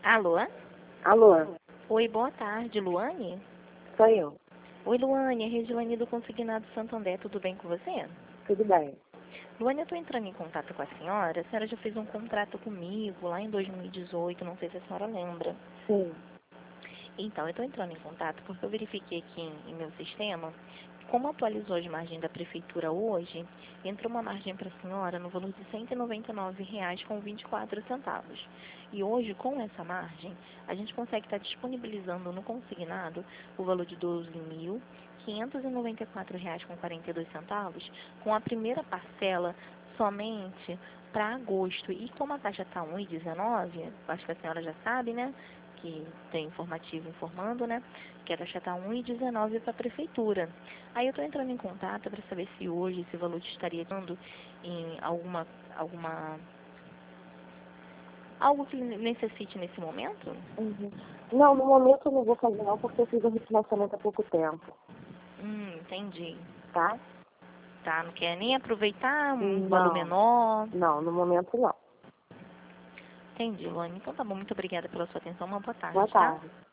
Alô? Alô, Oi, boa tarde, Luane? sou eu. Oi, Luane, é Regiane do Consignado Santander, tudo bem com você? Tudo bem? Luane, eu estou entrando em contato com a senhora já fez um contrato comigo lá em 2018, não sei se a senhora lembra. Sim. Então, eu estou entrando em contato porque eu verifiquei aqui em meu sistema, como atualizou as margens da prefeitura hoje, entrou uma margem para a senhora no valor de R$ 199,24. E hoje, com essa margem, a gente consegue estar disponibilizando no consignado o valor de R$ 12.594,42, com a primeira parcela somente para agosto. E como a taxa está 1,19, acho que a senhora já sabe, né? Que tem informativo informando, né? Que a taxa está 1,19 para a prefeitura. Aí eu estou entrando em contato para saber se hoje esse valor estaria dando em algo que necessite nesse momento? Uhum. Não, no momento eu não vou fazer não, porque eu fiz um refinanciamento há pouco tempo, Entendi. tá? Tá, não quer nem aproveitar um valor Não, menor? não, no momento não. Entendi, Luane. Então tá bom, muito obrigada pela sua atenção. Uma boa Boa tarde, tá? tarde.